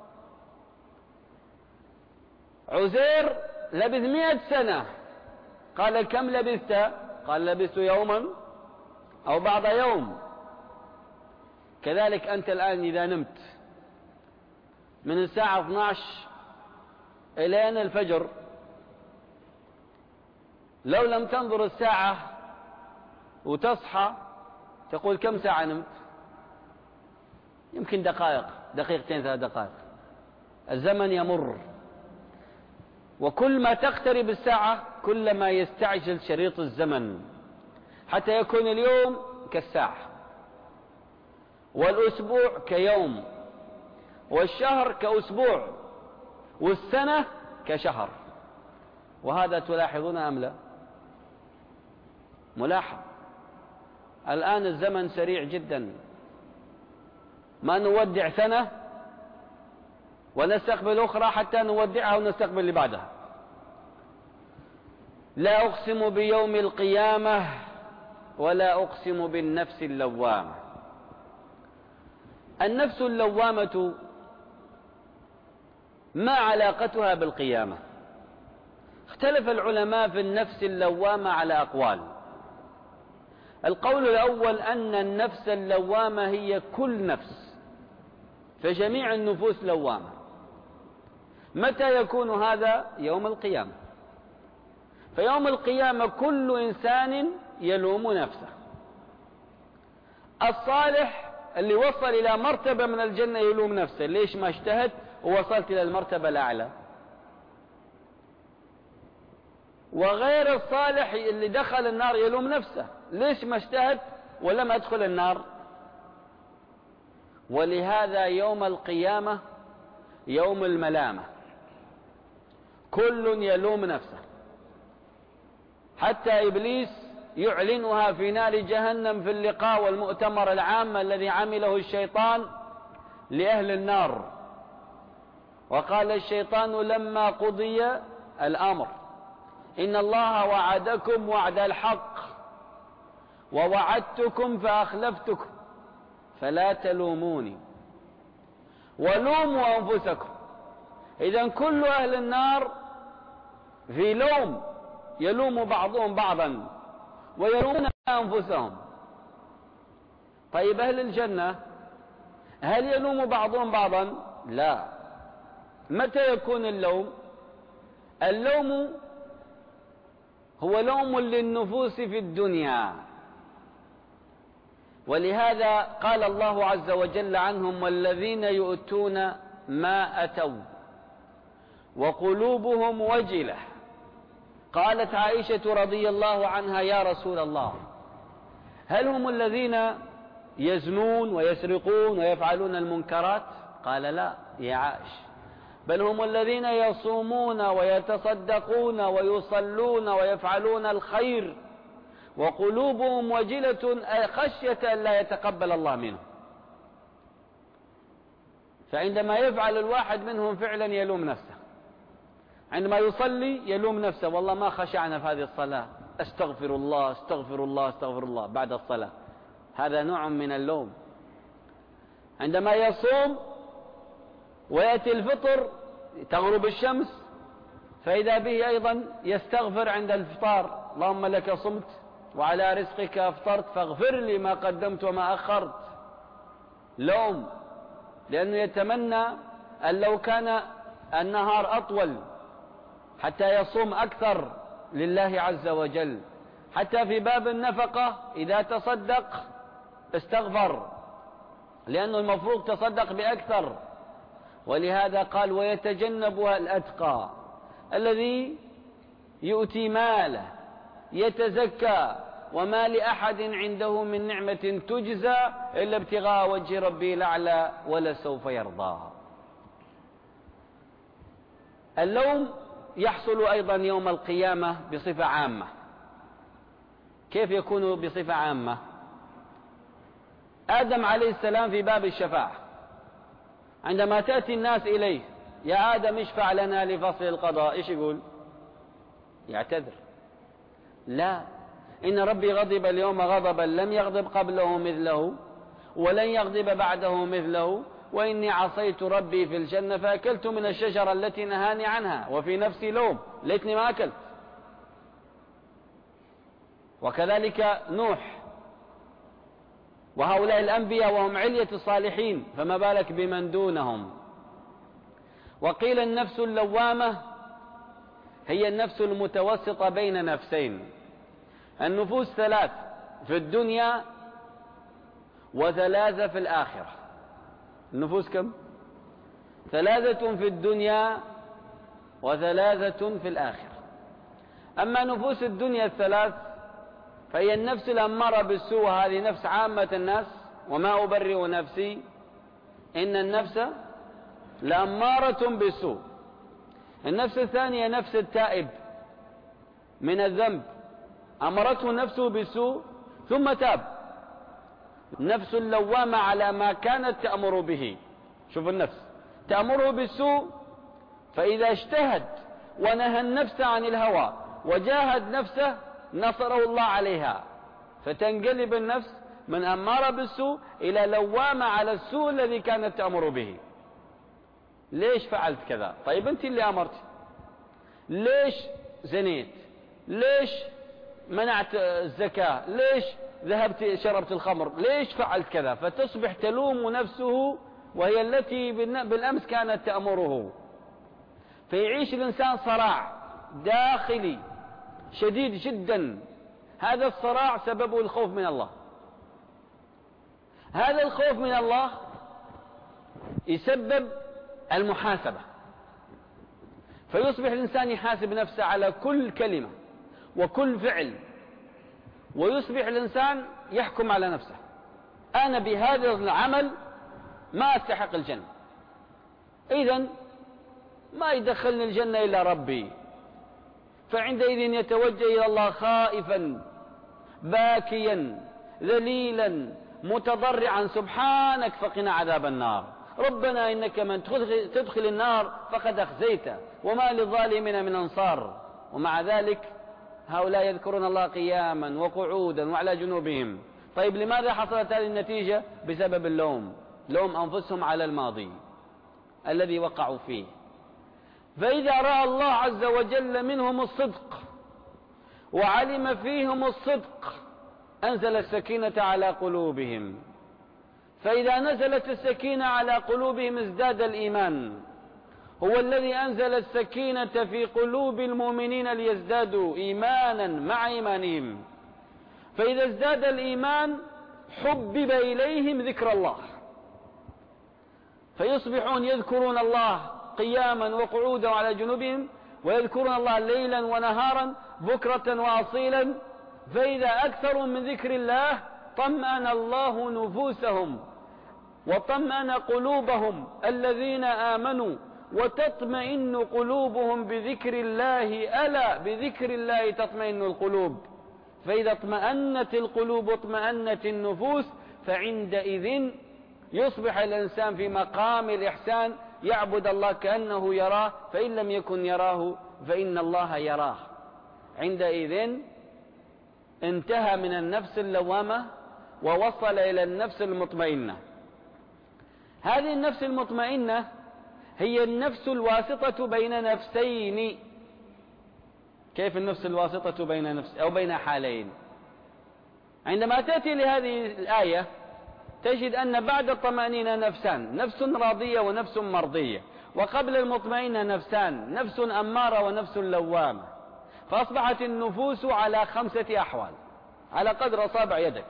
عزير لبث 100 سنة، قال كم لبثت؟ قال لبثت يوما أو بعض يوم. كذلك أنت الآن إذا نمت من الساعة 12 إلى أن الفجر، لو لم تنظر الساعة وتصحى تقول كم ساعة نمت؟ يمكن دقائق، دقيقتين 3 دقائق. الزمن يمر، وكل ما تقترب الساعة كلما يستعجل شريط الزمن حتى يكون اليوم كالساعة، والأسبوع كيوم، والشهر كأسبوع، والسنة كشهر. وهذا تلاحظون أم لا؟ ملاحظ. الآن الزمن سريع جدا، ما نودع سنة ونستقبل أخرى حتى نودعها ونستقبل اللي بعدها. لا أقسم بيوم القيامة ولا أقسم بالنفس اللوامة. النفس اللوامة ما علاقتها بالقيامة؟ اختلف العلماء في النفس اللوامة على أقوال. القول الأول أن النفس اللوامة هي كل نفس، فجميع النفوس لوامة. متى يكون هذا؟ يوم القيامة. فيوم القيامة كل إنسان يلوم نفسه. الصالح اللي وصل إلى مرتبة من الجنة يلوم نفسه، ليش ما اجتهد ووصلت إلى المرتبة الأعلى؟ وغير الصالح اللي دخل النار يلوم نفسه، ليش ما اجتهد ولم أدخل النار؟ ولهذا يوم القيامة يوم الملامة، كل يلوم نفسه، حتى إبليس يعلنها في نار جهنم في اللقاء والمؤتمر العام الذي عمله الشيطان لأهل النار. وقال الشيطان لما قضي الأمر إن الله وعدكم وعد الحق ووعدتكم فأخلفتكم فلا تلوموني ولوموا أنفسكم. إذن كل أهل النار في لوم، يلوم بعضهم بعضا ويلومون أنفسهم. طيب أهل الجنة هل يلوم بعضهم بعضا؟ لا. متى يكون اللوم؟ اللوم هو لوم للنفوس في الدنيا، ولهذا قال الله عز وجل عنهم والذين يؤتون ما أتوا وقلوبهم وجلة. قالت عائشة رضي الله عنها يا رسول الله هل هم الذين يزنون ويسرقون ويفعلون المنكرات؟ قال لا يا عائش، بل هم الذين يصومون ويتصدقون ويصلون ويفعلون الخير وقلوبهم وجلة خشية أن لا يتقبل الله منهم. فعندما يفعل الواحد منهم فعلا يلوم نفسه، عندما يصلي يلوم نفسه والله ما خشعنا في هذه الصلاة، استغفر الله استغفر الله استغفر الله بعد الصلاة، هذا نوع من اللوم. عندما يصوم ويأتي الفطر تغرب الشمس فإذا به أيضا يستغفر عند الفطار اللهم لك صمت وعلى رزقك أفطرت فاغفر لي ما قدمت وما أخرت. لوم، لأنه يتمنى أن لو كان النهار أطول حتى يصوم أكثر لله عز وجل. حتى في باب النفقة إذا تصدق استغفر، لأنه المفروض تصدق بأكثر. ولهذا قال ويتجنبها الأتقى الذي يؤتي ماله يتزكى وما لأحد عنده من نعمة تجزى إلا ابتغاء وجه ربي الأعلى ولسوف يرضى. اللوم يحصل أيضا يوم القيامة بصفة عامة. كيف يكون بصفة عامة؟ آدم عليه السلام في باب الشفاعة عندما تأتي الناس إليه يا آدم اشفع لنا لفصل القضاء، إيش يقول؟ يعتذر. لا، إن ربي غضب اليوم غضبا لم يغضب قبله مثله ولن يغضب بعده مثله وإني عصيت ربي في الجنة فأكلت من الشجرة التي نهاني عنها وفي نفسي لوم ليتني ما أكلت. وكذلك نوح وهؤلاء الأنبياء وهم علية الصالحين، فما بالك بمن دونهم. وقيل النفس اللوامة هي النفس المتوسطة بين نفسين. النفوس ثلاث في الدنيا وثلاثة في الآخرة. النفوس كم؟ ثلاثة في الدنيا وثلاثة في الآخرة. أما نفوس الدنيا الثلاث فهي النفس الأمارة بالسوء، هذه نفس عامة الناس وما أبرئ نفسي إن النفس لأمارة بالسوء. النفس الثانية نفس التائب من الذنب أمرته نفسه بالسوء ثم تاب. نفس اللوامة على ما كانت تأمر به. شوف النفس تأمره بالسوء فإذا اجتهد ونهى النفس عن الهوى وجاهد نفسه نصره الله عليها، فتنقلب النفس من أمارة بالسوء إلى لوامة على السوء الذي كانت تأمر به. ليش فعلت كذا؟ طيب أنت اللي أمرت. ليش زنيت؟ ليش منعت الزكاة؟ ليش ذهبت شربت الخمر؟ ليش فعلت كذا؟ فتصبح تلوم نفسه وهي التي بالأمس كانت تأمره. فيعيش الإنسان صراع داخلي شديد جدا. هذا الصراع سببه الخوف من الله. هذا الخوف من الله يسبب المحاسبة، فيصبح الإنسان يحاسب نفسه على كل كلمة وكل فعل، ويصبح الإنسان يحكم على نفسه أنا بهذا العمل ما أستحق الجنة، إذن ما يدخلني الجنة إلا ربي، فعندئذ يتوجه إلى الله خائفا باكيا ذليلا متضرعا: سبحانك فقنا عذاب النار، ربنا إنك من تدخل النار فقد أخزيته وما للظالمين من أنصار. ومع ذلك هؤلاء يذكرون الله قياما وقعودا وعلى جنوبهم. طيب لماذا حصلت هذه النتيجة؟ بسبب اللوم أنفسهم على الماضي الذي وقعوا فيه. فإذا رأى الله عز وجل منهم الصدق وعلم فيهم الصدق أنزل السكينة على قلوبهم، فإذا نزلت السكينة على قلوبهم ازداد الإيمان. هو الذي أنزل السكينة في قلوب المؤمنين ليزدادوا إيمانا مع إيمانهم، فإذا ازداد الإيمان حبب إليهم ذكر الله، فيصبحون يذكرون الله قياما وقعودا على جنوبهم، ويذكرون الله ليلا ونهارا بكرة وأصيلا. فإذا أكثروا من ذكر الله طمأن الله نفوسهم وطمأن قلوبهم الذين آمنوا، وتطمئن قلوبهم بذكر الله، ألا بذكر الله تطمئن القلوب. فإذا اطمأنت القلوب اطمأنت النفوس، فعندئذ يصبح الإنسان في مقام الإحسان يعبد الله كأنه يراه، فإن لم يكن يراه فإن الله يراه. عندئذ انتهى من النفس اللوامة ووصل إلى النفس المطمئنة. هذه النفس المطمئنة هي النفس الواسطة بين نفسين. كيف النفس الواسطة بين نفس أو بين حالين؟ عندما تأتي لهذه الآية تجد أن بعد الطمأنينة نفسان: نفس راضية ونفس مرضية، وقبل المطمئنة نفسان: نفس أمارة ونفس لوامة. فأصبحت النفوس على 5 أحوال على قدر أصابع يدك،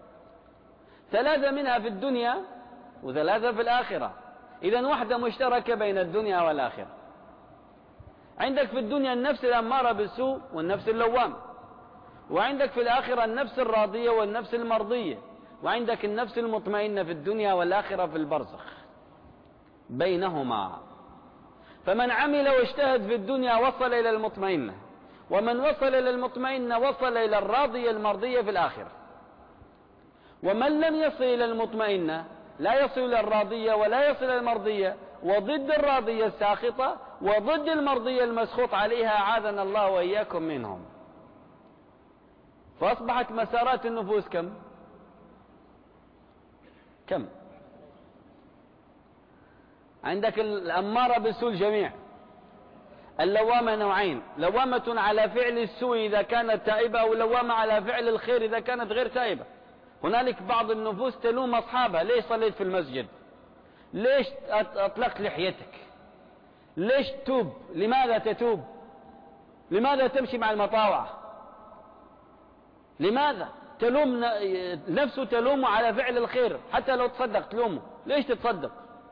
3 منها في الدنيا و3 في الآخرة. إذن واحدة مشتركة بين الدنيا والآخرة. عندك في الدنيا النفس الأمارة بالسوء والنفس اللوامة، وعندك في الآخرة النفس الراضية والنفس المرضية، وعندك النفس المطمئنة في الدنيا والآخرة في البرزخ بينهما. فمن عمل واجتهد في الدنيا وصل إلى المطمئنة، ومن وصل إلى المطمئنة وصل إلى الراضية المرضية في الآخرة. ومن لم يصل إلى المطمئنة لا يصل إلى الراضية ولا يصل إلى المرضية، وضد الراضية الساخطة وضد المرضية المسخوط عليها، أعاذنا الله وإياكم منهم. فأصبحت مسارات النفوس كم؟ عندك الأمارة بالسوء الجميع. اللوامة نوعين: لوامة على فعل السوء إذا كانت تائبة، أو لوامة على فعل الخير إذا كانت غير تائبة. هنالك بعض النفوس تلوم أصحابها: ليش صليت في المسجد؟ ليش أطلقت لحيتك؟ ليش تتوب؟ لماذا تتوب؟ لماذا تمشي مع المطاوعة؟ لماذا تلوم نفسه؟ تلومه على فعل الخير، حتى لو تصدق تلومه: ليش تتصدق؟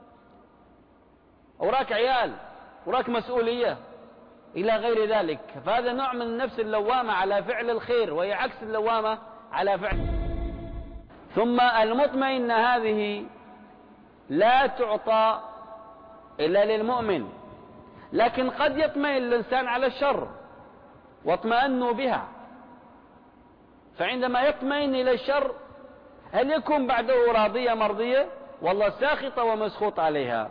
وراك عيال، وراك مسؤولية، إلى غير ذلك. فهذا نوع من النفس اللوامة على فعل الخير، وهي عكس اللوامة على فعل. ثم المطمئنة هذه لا تعطى إلا للمؤمن، لكن قد يطمئن الإنسان على الشر واطمأنوا بها. فعندما يطمئن إلى الشر هل يكون بعده راضية مرضية؟ والله ساخطة ومسخوط عليها،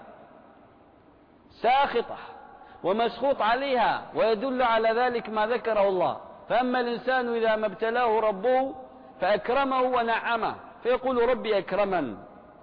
ساخطة ومسخوط عليها. ويدل على ذلك ما ذكره الله: فأما الإنسان إذا ما ابتلاه ربه فأكرمه ونعمه فيقول ربي أكرمن،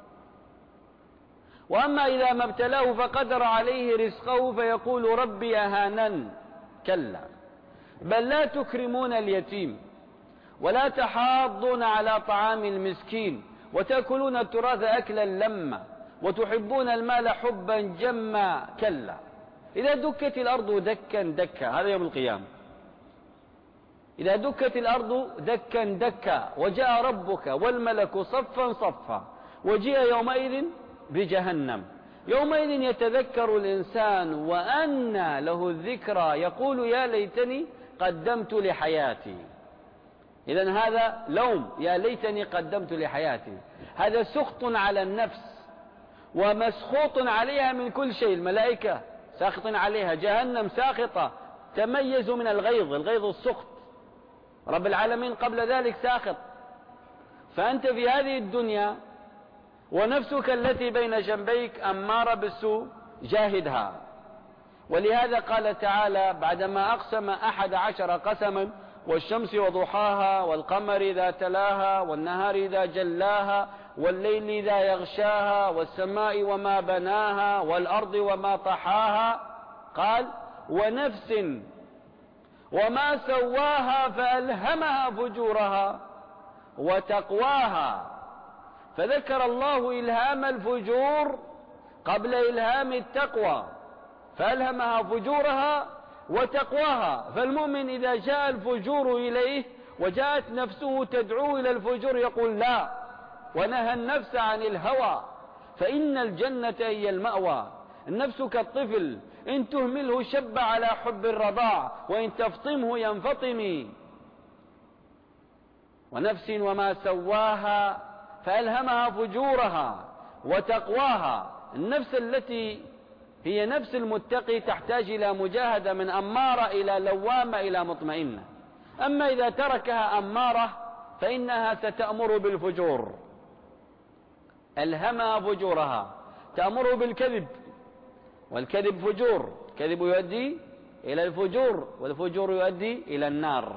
وأما إذا ما ابتلاه فقدر عليه رزقه فيقول ربي أهانن. كلا بل لا تكرمون اليتيم ولا تحاضون على طعام المسكين وتأكلون التراث أكلا لما وتحبون المال حبا جما. كلا إذا دكت الأرض دكا دكا، هذا يوم القيامة، إذا دكت الأرض دكا دكا وجاء ربك والملك صفا صفا وجيء يومئذ بجهنم. يومئذ يتذكر الإنسان وأنى له الذكرى يقول يا ليتني قدمت لحياتي. إذن هذا لوم: يا ليتني قدمت لحياتي. هذا سخط على النفس ومسخوط عليها من كل شيء. الملائكة ساخط عليها، جهنم ساخطة تميز من الغيظ السخط، رب العالمين قبل ذلك ساخط. فأنت في هذه الدنيا ونفسك التي بين جنبيك أمارة بالسوء، جاهدها. ولهذا قال تعالى بعدما أقسم 11 قسما: والشمس وضحاها، والقمر إذا تلاها، والنهار إذا جلاها، والليل إذا يغشاها، والسماء وما بناها، والأرض وما طحاها، قال: ونفس وما سواها فألهمها فجورها وتقواها. فذكر الله إلهام الفجور قبل إلهام التقوى، فألهمها فجورها وتقواها. فالمؤمن إذا جاء الفجور إليه وجاءت نفسه تدعو إلى الفجور يقول لا، ونهى النفس عن الهوى، فإن الجنة هي المأوى. النفس كالطفل، إن تهمله شب على حب الرضاع، وإن تفطمه ينفطم. ونفس وما سواها فألهمها فجورها وتقواها. النفس التي هي نفس المتقي تحتاج إلى مجاهدة، من أمارة إلى لوامة إلى مطمئنة. أما إذا تركها أمارة فإنها ستأمر بالفجور. ألهمها فجورها، تأمر بالكذب، والكذب فجور، الكذب يؤدي إلى الفجور، والفجور يؤدي إلى النار.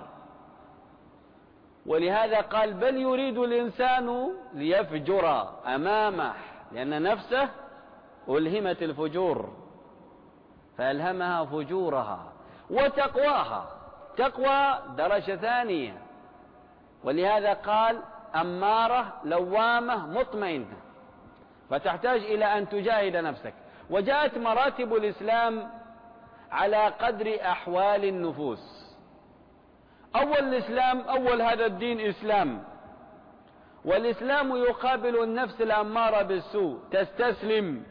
ولهذا قال: بل يريد الإنسان ليفجر أمامه، لأن نفسه ألهمت الفجور، فألهمها فجورها وتقواها. تقوى درجة ثانية، ولهذا قال: أمارة لوامة مطمئنة، فتحتاج إلى أن تجاهد نفسك. وجاءت مراتب الإسلام على قدر أحوال النفوس. أول الإسلام، أول هذا الدين إسلام، والإسلام يقابل النفس الأمارة بالسوء، تستسلم.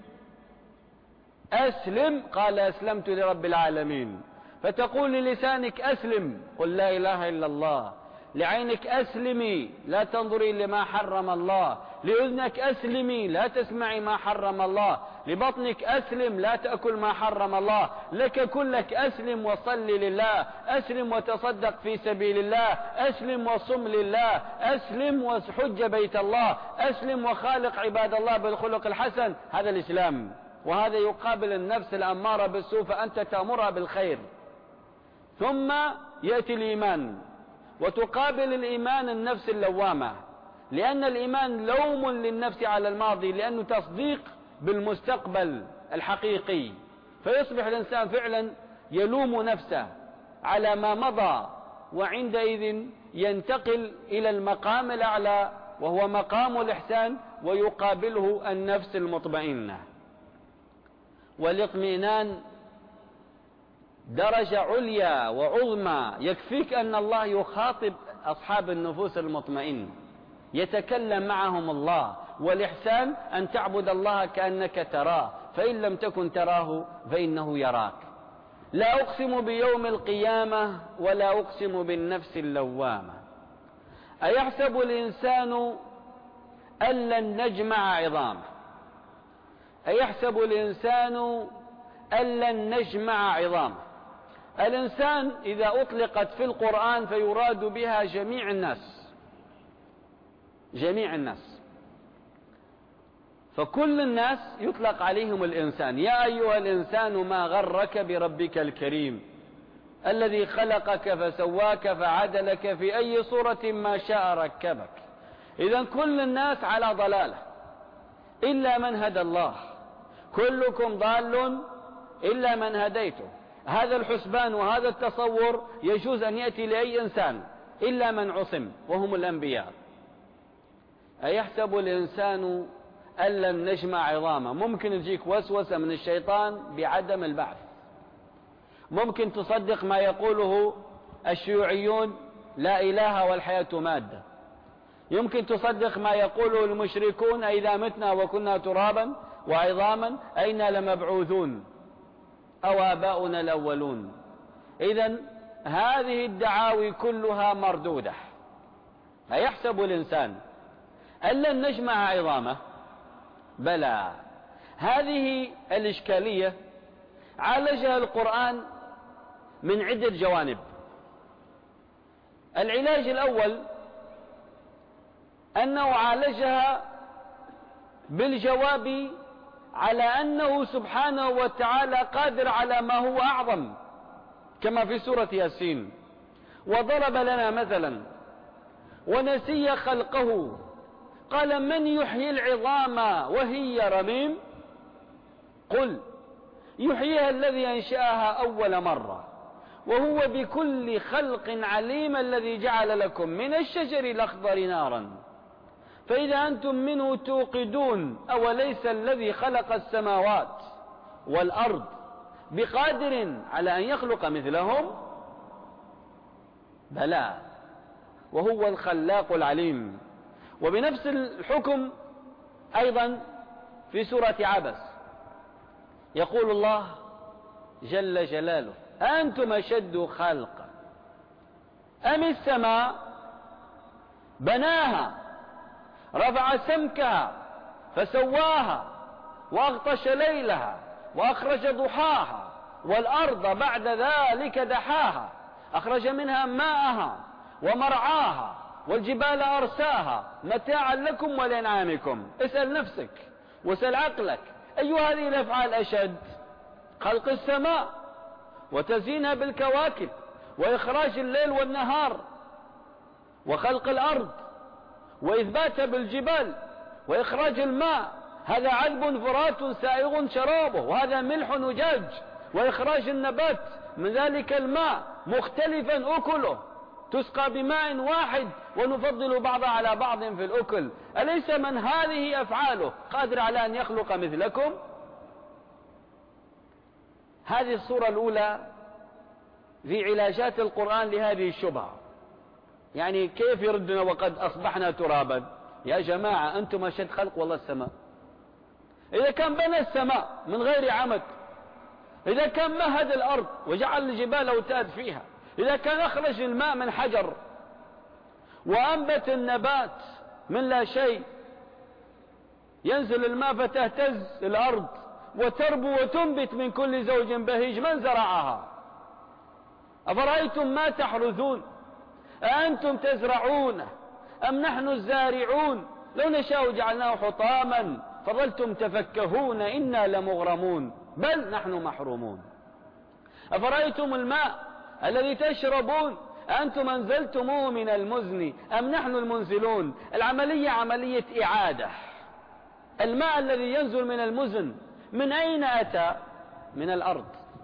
أسلم، قال: أسلمت لرب العالمين. فتقول للسانك: أسلم، قل لا إله إلا الله. لعينك: أسلمي، لا تنظري لما حرم الله. لأذنك: أسلمي، لا تسمعي ما حرم الله. لبطنك: أسلم، لا تأكل ما حرم الله. لك كلك: أسلم وصل لله، أسلم وتصدق في سبيل الله، أسلم وصم لله، أسلم وحج بيت الله، أسلم وخالق عباد الله بالخلق الحسن. هذا الإسلام، وهذا يقابل النفس الأمارة بالسوء، فأنت تأمرها بالخير. ثم يأتي الإيمان، وتقابل الإيمان النفس اللوامة، لأن الإيمان لوم للنفس على الماضي، لأنه تصديق بالمستقبل الحقيقي، فيصبح الإنسان فعلا يلوم نفسه على ما مضى، وعندئذ ينتقل إلى المقام الأعلى وهو مقام الإحسان، ويقابله النفس المطمئنة. والاطمئنان درجة عليا وعظمى. يكفيك أن الله يخاطب أصحاب النفوس المطمئن، يتكلم معهم الله. والإحسان أن تعبد الله كأنك تراه، فإن لم تكن تراه فإنه يراك. لا أقسم بيوم القيامة ولا أقسم بالنفس اللوامة. أيحسب الإنسان أن لن نجمع عظامه؟ أيحسب الإنسان أن لن نجمع عظامه؟ الإنسان إذا أطلقت في القرآن فيراد بها جميع الناس، جميع الناس، فكل الناس يطلق عليهم الإنسان. يا أيها الإنسان ما غرك بربك الكريم الذي خلقك فسواك فعدلك في أي صورة ما شاء ركبك. إذن كل الناس على ضلالة إلا من هدى الله. كلكم ضال إلا من هديته. هذا الحسبان وهذا التصور يجوز أن يأتي لأي إنسان إلا من عصم، وهم الأنبياء. أيحسب الإنسان أن لن نجمع عظامه؟ ممكن تجيك وسوسة من الشيطان بعدم البعث. ممكن تصدق ما يقوله الشيوعيون: لا إله والحياة مادة. يمكن تصدق ما يقوله المشركون: أئذا متنا وكنا ترابا وعظاما أئنا لمبعوثون أو آباؤنا الأولون. إذن هذه الدعاوي كلها مردودة. أيحسب الإنسان أن لن نجمع عظامه؟ بلى، هذه الإشكالية عالجها القرآن من عدة جوانب. العلاج الأول أنه عالجها بالجواب على أنه سبحانه وتعالى قادر على ما هو أعظم، كما في سورة ياسين: وضرب لنا مثلا ونسي خلقه قال من يحيي العظام وهي رميم قل يحييها الذي أنشأها أول مرة وهو بكل خلق عليم الذي جعل لكم من الشجر الأخضر نارا فإذا أنتم منه توقدون أوليس الذي خلق السماوات والأرض بقادر على أن يخلق مثلهم بلى وهو الخلاق العليم. وبنفس الحكم أيضا في سورة عبس يقول الله جل جلاله: أنتم أشد خلقا أم السماء بناها رفع سمكها فسواها وأغطش ليلها وأخرج ضحاها والأرض بعد ذلك دحاها أخرج منها ماءها ومرعاها والجبال أرساها متاعا لكم ولأنعامكم. اسأل نفسك واسأل عقلك أي هذه الأفعال أشد؟ خلق السماء وتزيينها بالكواكب وإخراج الليل والنهار، وخلق الأرض وإثباتها بالجبال وإخراج الماء، هذا عذب فرات سائغ شرابه وهذا ملح أجاج، وإخراج النبات من ذلك الماء مختلفا أكله تسقى بماء واحد ونفضل بعض على بعض في الأكل. أليس من هذه أفعاله قادر على أن يخلق مثلكم؟ هذه الصورة الأولى في علاجات القرآن لهذه الشبهة. يعني كيف يردنا وقد أصبحنا ترابا؟ يا جماعة أنتم أشد خلق والله السماء. إذا كان بنى السماء من غير عمد، إذا كان مهد الأرض وجعل الجبال أوتاد فيها، إذا كان أخرج الماء من حجر وأنبت النبات من لا شيء، ينزل الماء فتهتز الأرض وتربو وتنبت من كل زوج بهيج، من زرعها؟ أفرأيتم ما تحرثون أأنتم تزرعونه أم نحن الزارعون لو نشاء جعلناه حطاما فظلتم تفكهون إنا لمغرمون بل نحن محرومون. أفرأيتم الماء الذي تشربون أنتم أنزلتموه من المزن أم نحن المنزلون؟ العملية عملية إعادة. الماء الذي ينزل من المزن من أين أتى؟ من الأرض.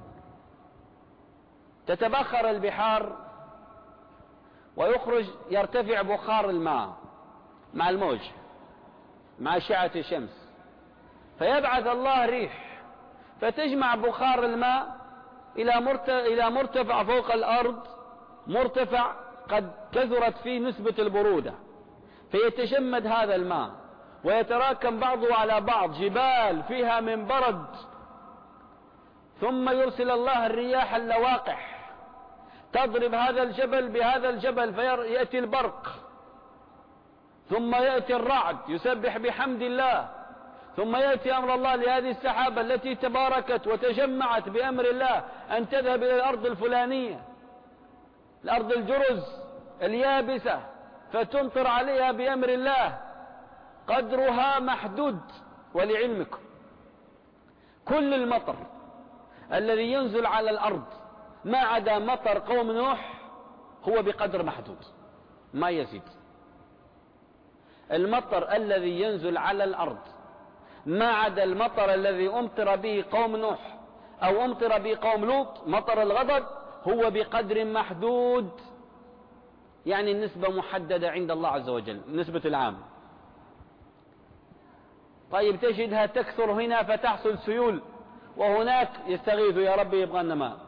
تتبخر البحار ويخرج يرتفع بخار الماء مع الموج مع أشعة الشمس، فيبعث الله ريح فتجمع بخار الماء إلى مرتفع فوق الأرض، مرتفع قد كثرت فيه نسبة البرودة، فيتجمد هذا الماء ويتراكم بعضه على بعض، جبال فيها من برد، ثم يرسل الله الرياح اللواقح تضرب هذا الجبل بهذا الجبل فيأتي البرق، ثم يأتي الرعد يسبح بحمد الله، ثم يأتي أمر الله لهذه السحابة التي تباركت وتجمعت بأمر الله أن تذهب إلى الأرض الفلانية، الأرض الجرز اليابسة، فتمطر عليها بأمر الله قدرها محدود. ولعلمكم كل المطر الذي ينزل على الأرض ما عدا مطر قوم نوح هو بقدر محدود ما يزيد. المطر الذي ينزل على الأرض ما عدا المطر الذي أمطر به قوم نوح أو أمطر به قوم لوط، مطر الغضب، هو بقدر محدود، يعني النسبة محددة عند الله عز وجل، نسبة العام. طيب تجدها تكثر هنا فتحصل سيول، وهناك يستغيث يا رب يبغى لنا ماء.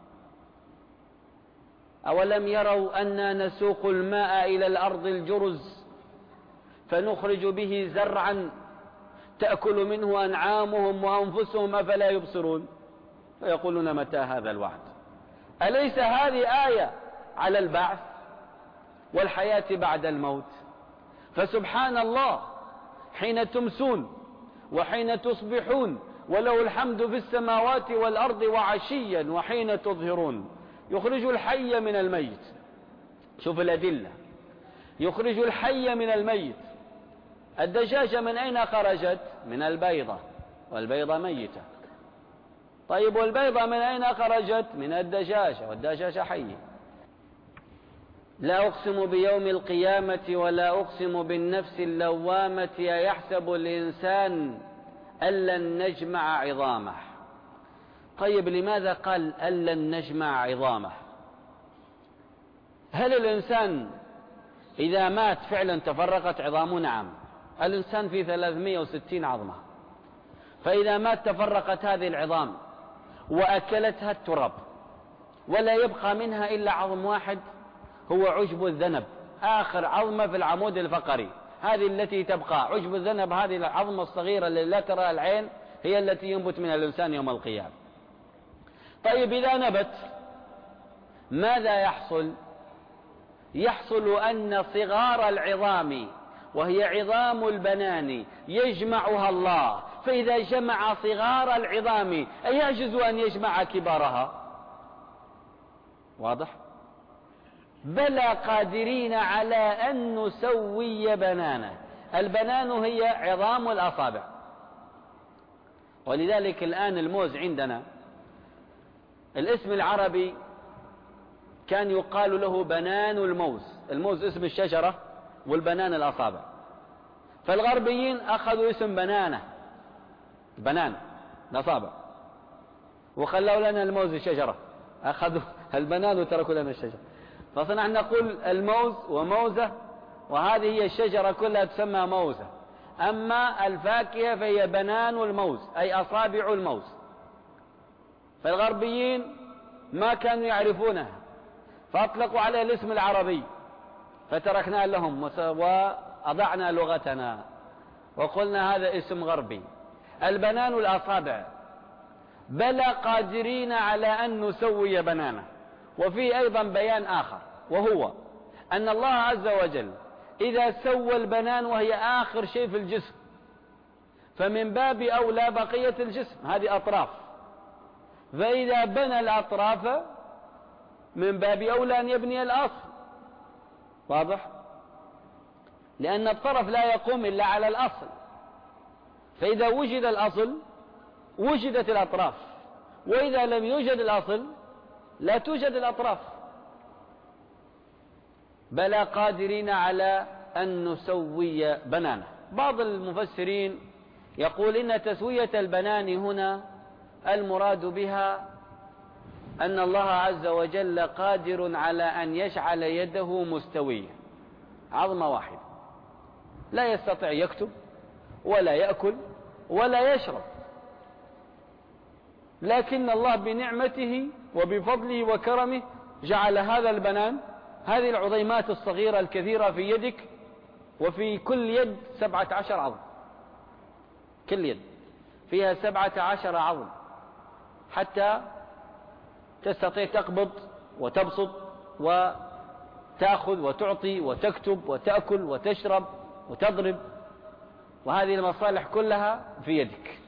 أولم يروا أنا نسوق الماء إلى الأرض الجرز فنخرج به زرعا تأكل منه أنعامهم وأنفسهم أفلا يبصرون؟ فيقولون متى هذا الوعد؟ أليس هذه آية على البعث والحياة بعد الموت؟ فسبحان الله حين تمسون وحين تصبحون وله الحمد في السماوات والأرض وعشيا وحين تظهرون. يخرج الحي من الميت. شوف الأدلة، يخرج الحي من الميت. الدجاجة من أين خرجت؟ من البيضة، والبيضة ميتة. طيب والبيضة من أين خرجت؟ من الدجاجة، والدجاجة حية. لا أقسم بيوم القيامة ولا أقسم بالنفس اللوامة أيحسب الإنسان أن لن نجمع عظامه. طيب لماذا قال أن لن نجمع عظامه؟ هل الإنسان إذا مات فعلا تفرقت عظامه؟ نعم، الإنسان فيه 360 عظمة، فإذا مات تفرقت هذه العظام وأكلتها التراب، ولا يبقى منها إلا عظم واحد هو عشب الذنب، آخر عظمة في العمود الفقري، هذه التي تبقى. عشب الذنب هذه العظمة الصغيرة التي لا ترى العين هي التي ينبت منها الإنسان يوم القيامة. طيب إذا نبت ماذا يحصل؟ يحصل أن صغار العظام وهي عظام البنان يجمعها الله، فإذا جمع صغار العظام أيعجز أن يجمع كبارها؟ واضح؟ بلى قادرين على أن نسوي بنانه. البنان هي عظام الأصابع، ولذلك الآن الموز عندنا الاسم العربي كان يقال له بنان الموز. الموز اسم الشجرة والبنان الأصابع، فالغربيين أخذوا اسم بنانة، بنان الأصابع، وخلوا لنا الموز الشجرة، أخذوا البنان وتركوا لنا الشجرة. فصنع نقول الموز وموزة، وهذه هي الشجرة كلها تسمى موزة. أما الفاكهة فهي بنان الموز أي أصابع الموز. فالغربيين ما كانوا يعرفونها فأطلقوا عليها الاسم العربي، فتركنا لهم وأضعنا لغتنا وقلنا هذا اسم غربي. البنان الأصابع، بلى قادرين على أن نسوي بنانه. وفي أيضا بيان آخر، وهو أن الله عز وجل إذا سوى البنان وهي آخر شيء في الجسم فمن باب أولى بقية الجسم، هذه أطراف، فإذا بنى الأطراف من باب أولى أن يبني الأصل. واضح؟ لأن الطرف لا يقوم إلا على الأصل، فإذا وجد الأصل وجدت الأطراف، وإذا لم يوجد الأصل لا توجد الأطراف. بلى قادرين على أن نسوي بنانه. بعض المفسرين يقول إن تسوية البنان هنا المراد بها أن الله عز وجل قادر على أن يجعل يده مستوية، عظمة واحدة، لا يستطيع يكتب ولا يأكل ولا يشرب، لكن الله بنعمته وبفضله وكرمه جعل هذا البنان، هذه العظيمات الصغيرة الكثيرة في يدك، وفي كل يد 17 عظم، كل يد فيها 17 عظم، حتى تستطيع تقبض وتبسط وتأخذ وتعطي وتكتب وتأكل وتشرب وتضرب، وهذه المصالح كلها في يدك.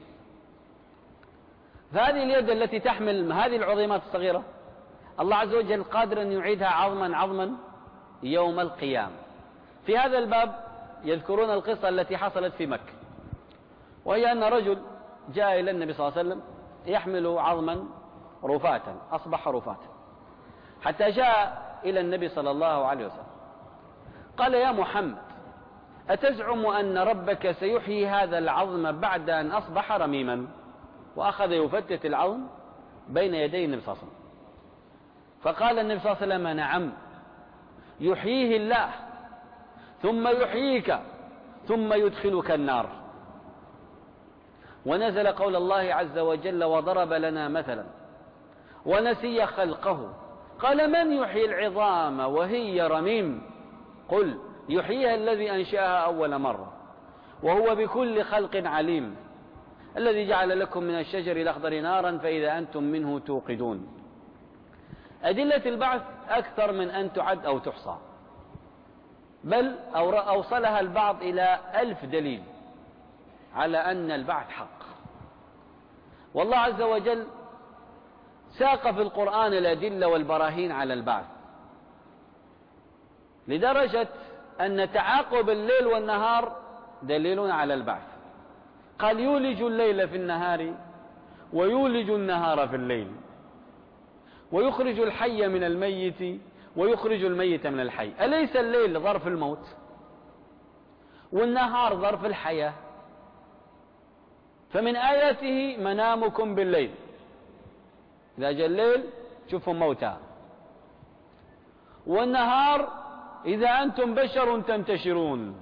فهذه اليد التي تحمل هذه العظيمات الصغيرة الله عز وجل قادر أن يعيدها عظما عظما يوم القيامة. في هذا الباب يذكرون القصة التي حصلت في مكة، وهي أن رجل جاء إلى النبي صلى الله عليه وسلم يحمل عظما رفاتا، أصبح رفاتا، حتى جاء إلى النبي صلى الله عليه وسلم قال: يا محمد، أتزعم أن ربك سيحيي هذا العظم بعد أن أصبح رميما؟ وأخذ يفتت العظم بين يدي النبي صلى الله عليه وسلم، فقال النبي صلى الله عليه وسلم: نعم، يحييه الله ثم يحييك ثم يدخلك النار. ونزل قول الله عز وجل: وضرب لنا مثلا ونسي خلقه قال: من يحيي العظام وهي رميم؟ قل يحييها الذي أنشأها أول مرة وهو بكل خلق عليم، الذي جعل لكم من الشجر الأخضر نارا فإذا أنتم منه توقدون. أدلة البعث أكثر من أن تعد أو تحصى، بل أوصلها البعض إلى 1000 دليل. على أن البعث حق. والله عز وجل ساق في القرآن الأدلة والبراهين على البعث، لدرجة أن تعاقب الليل والنهار دليل على البعث. قال يولج الليل في النهار ويولج النهار في الليل، ويخرج الحي من الميت ويخرج الميت من الحي. أليس الليل ظرف الموت والنهار ظرف الحياة؟ فمن آياته منامكم بالليل، إذا جاء الليل تشوفوا موتى، والنهار إذا أنتم بشر تنتشرون.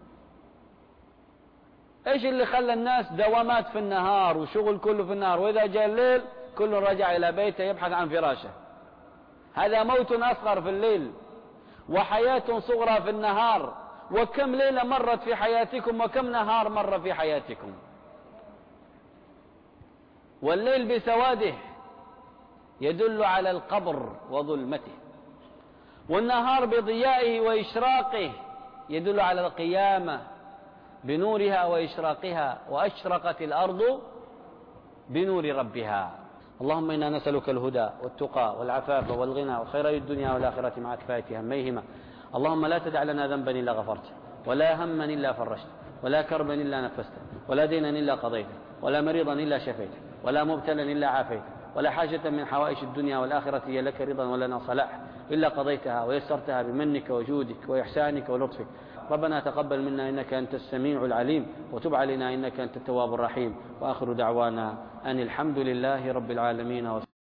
إيش اللي خلى الناس دوامات في النهار وشغل كله في النهار، وإذا جاء الليل كل رجع إلى بيته يبحث عن فراشه؟ هذا موت أصغر في الليل وحياة صغرى في النهار. وكم ليلة مرت في حياتكم وكم نهار مر في حياتكم؟ والليل بسواده يدل على القبر وظلمته، والنهار بضيائه وإشراقه يدل على القيامة بنورها وإشراقها، وأشرقت الأرض بنور ربها. اللهم إنا نسألك الهدى والتقى والعفاف والغنى وخير الدنيا والآخرة مع كفاية هميهما. اللهم لا تدع لنا ذنبا إلا غفرته، ولا هما إلا فرجته، ولا كربا إلا نفسته، ولا دينا إلا قضيته، ولا مريضا إلا شفيته، ولا مبتلا إلا عافيته، ولا حاجة من حوائج الدنيا والآخرة هي لك رضا ولنا صلاح إلا قضيتها ويسرتها بمنك وجودك وإحسانك ولطفك. ربنا تقبل منا إنك أنت السميع العليم، وتب علينا إنك أنت التواب الرحيم. وآخر دعوانا أن الحمد لله رب العالمين.